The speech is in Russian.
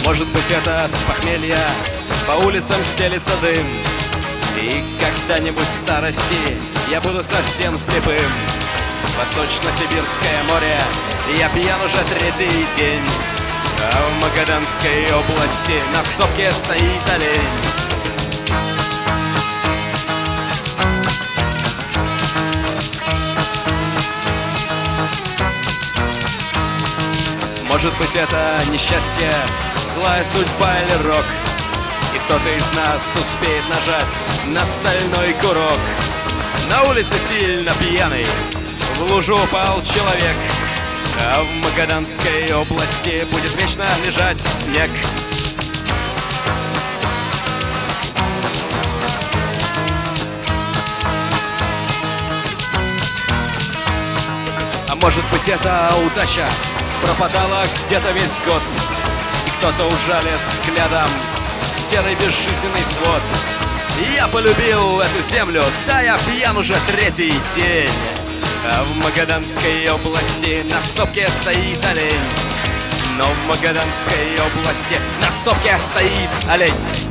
Может быть, это с похмелья по улицам стелится дым, и когда-нибудь в старости я буду совсем слепым. Восточно-Сибирское море, я пьян уже третий день, а в Магаданской области на сопке стоит олень. Может быть, это несчастье, злая судьба или рок, и кто-то из нас успеет нажать на стальной курок. На улице сильно пьяный, в лужу упал человек, а в Магаданской области будет вечно лежать снег. А может быть, это удача пропадала где-то весь год, и кто-то ужалит взглядом серый безжизненный свод. И я полюбил эту землю, да я пьян уже третий день, а в Магаданской области на сопке стоит олень. Но в Магаданской области на сопке стоит олень.